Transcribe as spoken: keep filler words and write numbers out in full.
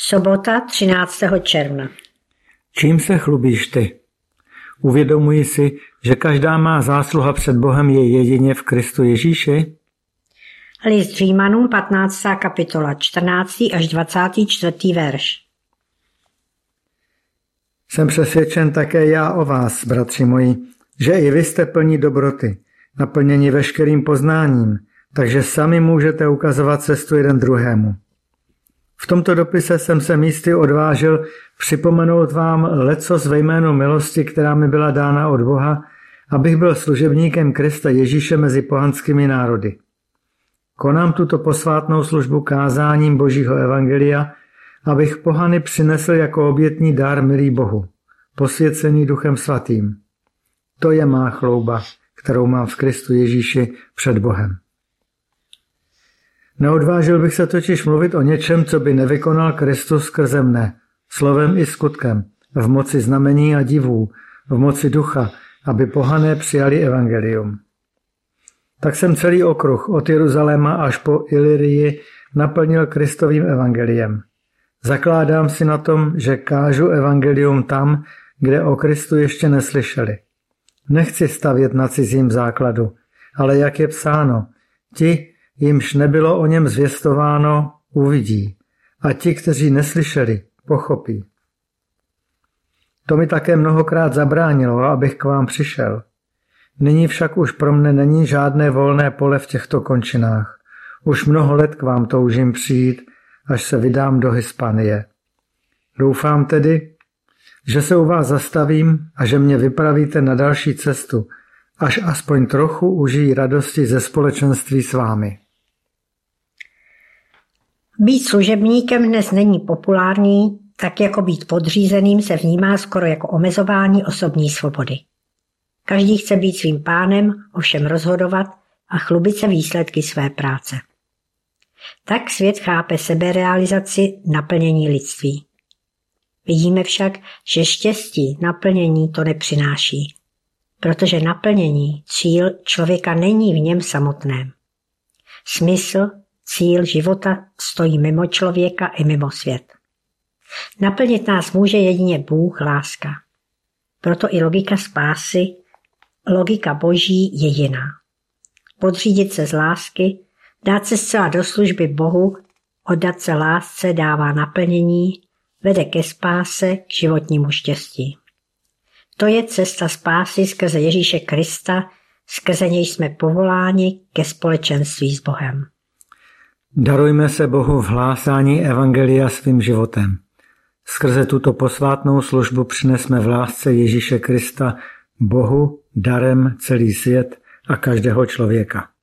Sobota třináctého června. Čím se chlubíš ty? Uvědomuji si, že každá má zásluha před Bohem je jedině v Kristu Ježíši? List Římanům patnáctá kapitola, čtrnáctý až dvacátý čtvrtý verš. Jsem přesvědčen také já o vás, bratři moji, že i vy jste plní dobroty, naplněni veškerým poznáním, takže sami můžete ukazovat cestu jeden druhému. V tomto dopise jsem se místy odvážil připomenout vám lecos ve jménu milosti, která mi byla dána od Boha, abych byl služebníkem Krista Ježíše mezi pohanskými národy. Konám tuto posvátnou službu kázáním Božího evangelia, abych pohany přinesl jako obětní dar milý Bohu, posvěcený Duchem Svatým. To je má chlouba, kterou mám v Kristu Ježíši před Bohem. Neodvážil bych se totiž mluvit o něčem, co by nevykonal Kristus skrze mne, slovem i skutkem, v moci znamení a divů, v moci ducha, aby pohané přijali evangelium. Tak jsem celý okruh od Jeruzaléma až po Ilirii naplnil Kristovým evangeliem. Zakládám si na tom, že kážu evangelium tam, kde o Kristu ještě neslyšeli. Nechci stavět na cizím základu, ale jak je psáno, ti, jimž nebylo o něm zvěstováno, uvidí, a ti, kteří neslyšeli, pochopí. To mi také mnohokrát zabránilo, abych k vám přišel. Nyní však už pro mne není žádné volné pole v těchto končinách. Už mnoho let k vám toužím přijít, až se vydám do Hispanie. Doufám tedy, že se u vás zastavím a že mě vypravíte na další cestu, až aspoň trochu užijí radosti ze společenství s vámi. Být služebníkem dnes není populární, tak jako být podřízeným se vnímá skoro jako omezování osobní svobody. Každý chce být svým pánem, ovšem rozhodovat a chlubit se výsledky své práce. Tak svět chápe seberealizaci naplnění lidství. Vidíme však, že štěstí naplnění to nepřináší, protože naplnění, cíl člověka není v něm samotném. Smysl, cíl života stojí mimo člověka i mimo svět. Naplnit nás může jedině Bůh, láska. Proto i logika spásy, logika Boží je jiná. Podřídit se z lásky, dát se zcela do služby Bohu, oddat se lásce dává naplnění, vede ke spáse, k životnímu štěstí. To je cesta spásy skrze Ježíše Krista, skrze něj jsme povoláni ke společenství s Bohem. Darujme se Bohu v hlásání evangelia svým životem. Skrze tuto posvátnou službu přinesme v lásce Ježíše Krista Bohu darem celý svět a každého člověka.